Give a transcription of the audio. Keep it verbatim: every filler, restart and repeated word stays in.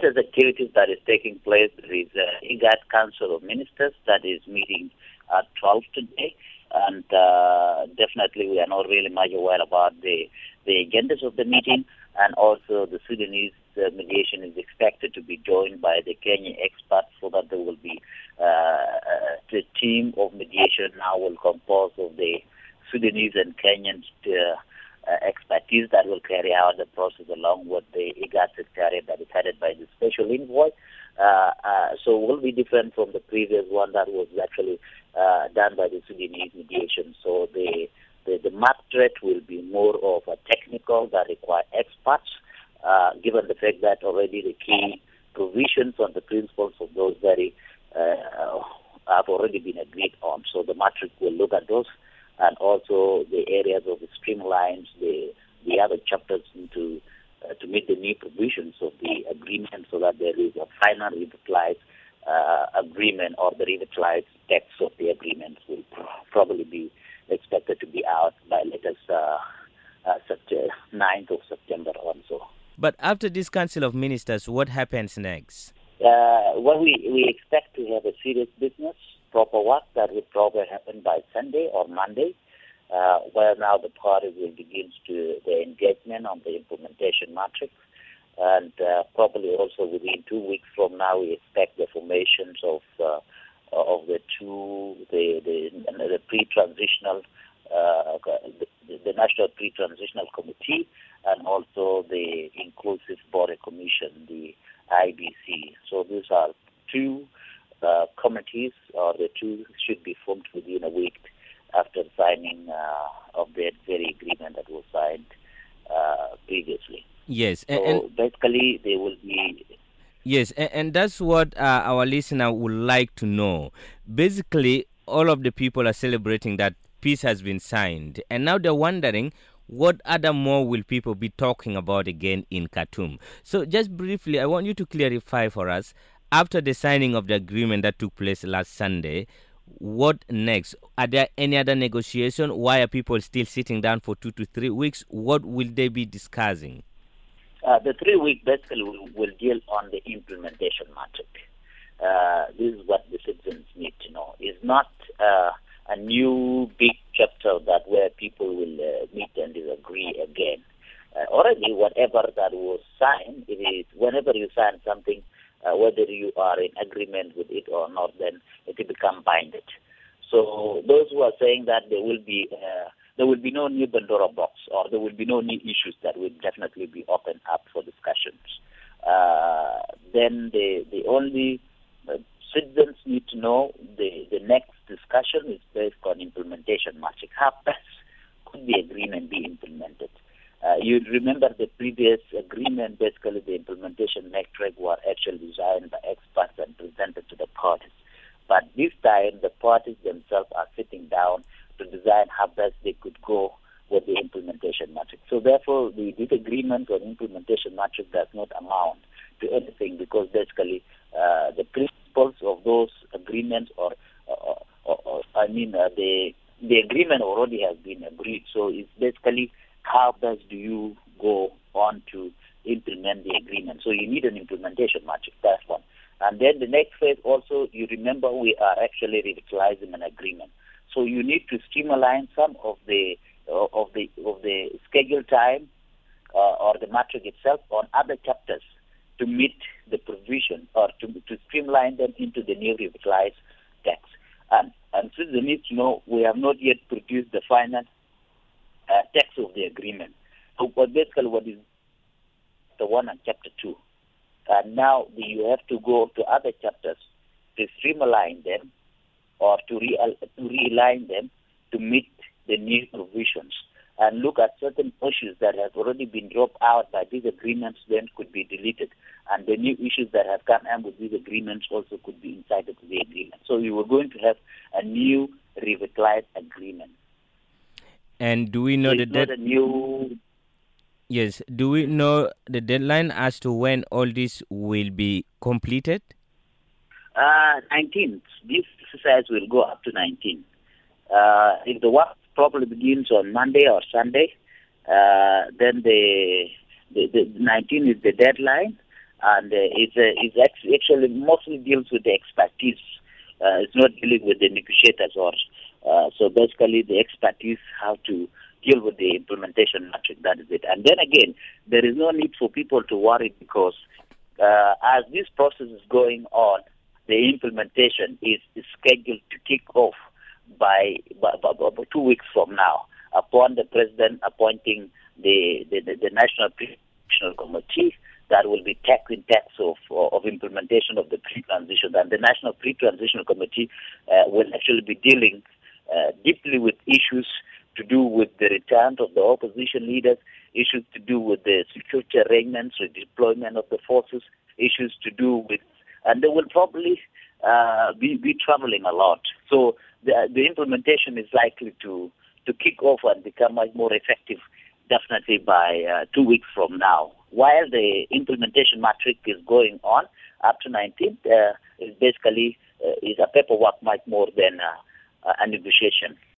latest activities that is taking place, there is uh, IGAD Council of Ministers that is meeting at twelve today. And uh, definitely we are not really much aware about the, the agendas of the meeting. And also the Sudanese uh, mediation is expected to be joined by the Kenyan experts, so that there will be uh, the team of mediation now will compose of the Sudanese and Kenyan uh, uh, expertise that will carry out the process along with the IGAD secretariat that is headed by the special envoy. Uh, uh, so it will be different from the previous one that was actually uh, done by the Sudanese mediation. So the The, the map threat will be more of a technical that require experts, uh, given the fact that already the key provisions on the principles of those very uh, have already been agreed on. So the matrix will look at those, and also the areas of the streamlines, the the other chapters into uh, to meet the new provisions of the agreement, so that there is a final revitalized uh, agreement, or the revitalized text of the agreement will probably be expected to be out by latest uh, uh, ninth of September also. But after this Council of Ministers, what happens next? Uh, well, we, we expect to have a serious business, proper work that will probably happen by Sunday or Monday, uh, where now the parties will begin to the engagement on the implementation matrix. And uh, probably also within two weeks from now, we expect the formations of uh, of the two, the the, the pre-transitional, uh, the, the National Pre-Transitional Committee, and also the Inclusive Border Commission, the I B C. So these are two uh, committees, or the two should be formed within a week after signing uh, of that very agreement that was signed uh, previously. Yes, so and basically they will be. Yes, and, and that's what uh, our listener would like to know. Basically, all of the people are celebrating that peace has been signed, and now they're wondering what other more will people be talking about again in Khartoum. So just briefly, I want you to clarify for us, after the signing of the agreement that took place last Sunday, what next? Are there any other negotiation? Why are people still sitting down for two to three weeks? What will they be discussing? Uh, the three week basically will, will deal on the implementation matrix. Uh, this is what the citizens need to know. It's not uh, a new big chapter that where people will uh, meet and disagree again. Uh, already, whatever that was signed, it is whenever you sign something, uh, whether you are in agreement with it or not, then it will become binded. So those who are saying that there will be uh, there will be no new Pandora box, or there will be no new issues that will definitely be opened up for discussions. Uh, then the the only uh, citizens need to know the, the next discussion is based on implementation matrix. How best could the agreement be implemented? Uh, you remember the previous agreement, basically the implementation matrix were actually designed by experts and presented to the parties. But this time, the parties themselves are sitting down to design how best they could go with the implementation matrix. So therefore, the disagreement on implementation matrix does not amount to anything, because basically uh, the principles of those agreements, or, or, or, or I mean, uh, the the agreement already has been agreed. So it's basically how best do you go on to implement the agreement. So you need an implementation matrix. That's one. And then the next phase also, you remember we are actually revitalizing an agreement. So you need to streamline some of the uh, of the of the schedule time uh, or the matrix itself on other chapters to meet the provision, or to to streamline them into the new revitalized text. And and so they need to know we have not yet produced the final uh, text of the agreement. So what basically what is the one and chapter two, and now you have to go to other chapters to streamline them, or to, re- to realign them to meet the new provisions, and look at certain issues that have already been dropped out by these agreements, then could be deleted, and the new issues that have come in with these agreements also could be incited to the agreement. So you were going to have a new revitalized agreement. And do we know so the deadline? New... Yes, do we know the deadline as to when all this will be completed? Uh, nineteenth. This exercise will go up to nineteenth. Uh, if the work probably begins on Monday or Sunday, uh, then the, the, the nineteenth is the deadline, and uh, it's, uh, it's actually mostly deals with the expertise. Uh, it's not dealing with the negotiators, or uh, so basically the expertise how to deal with the implementation matrix. That is it. And then again, there is no need for people to worry, because uh, as this process is going on, the implementation is, is scheduled to kick off by, by, by, by two weeks from now, upon the president appointing the, the, the, the National Pre-Transitional Committee that will be tackling tax of, of implementation of the pre-transition. And the National Pre-Transitional Committee uh, will actually be dealing uh, deeply with issues to do with the return of the opposition leaders, issues to do with the security arrangements, redeployment of the forces, issues to do with, and they will probably uh, be, be traveling a lot. So the, the implementation is likely to, to kick off and become much more effective, definitely by uh, two weeks from now. While the implementation matrix is going on up to nineteenth, uh, is basically uh, is a paperwork much more than uh, a negotiation.